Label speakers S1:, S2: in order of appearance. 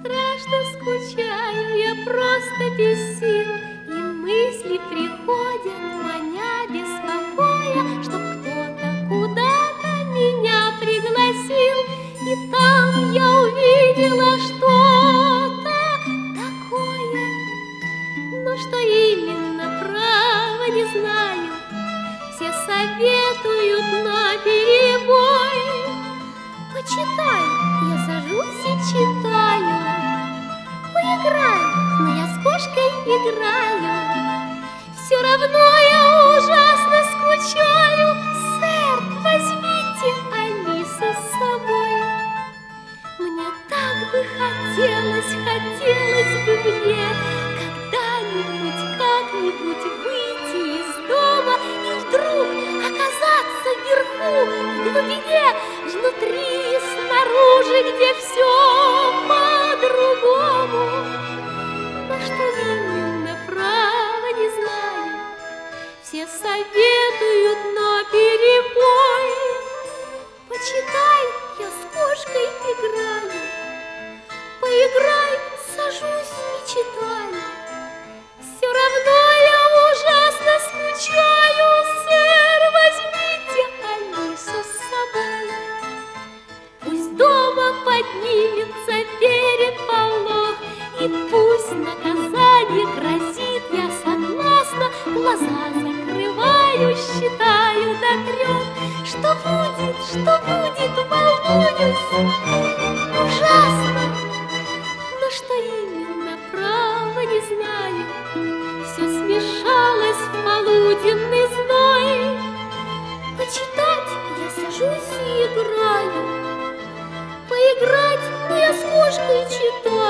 S1: страшно скучаю, я просто без сил, и мысли приходят, маня беспокоя, чтоб кто-то куда-то меня пригласил, и там я увидела что-то такое, но что именно, право не знаю. Все советуют наперебой. Почитай, я сажусь и читаю. Поиграй, но я с кошкой играю. Все равно я ужасно скучаю. Сэр, возьмите Алису с собой. Мне так бы хотелось бы мне когда-нибудь, как-нибудь выйти из дома и вдруг оказаться вверху, в глубине, внутри, снаружи, где все по-другому. Но что именно, право не знаю. Все советуют наперебой. Почитай, я с кошкой играю. Поиграй, сажусь и читаю. Все равно я ужасно скучаю. Сэр, возьмите Алису с собой. Пусть дома поднимется переполох, и пусть наказание грозит, я согласна. Глаза закрываю, считаю до 3. Что будет, волнуюсь. Ужасно, но что именно, право не знаю. Все смешалось в полуденный зной. Почитать я сажусь и играю. Поиграть, но я с кошкой читаю.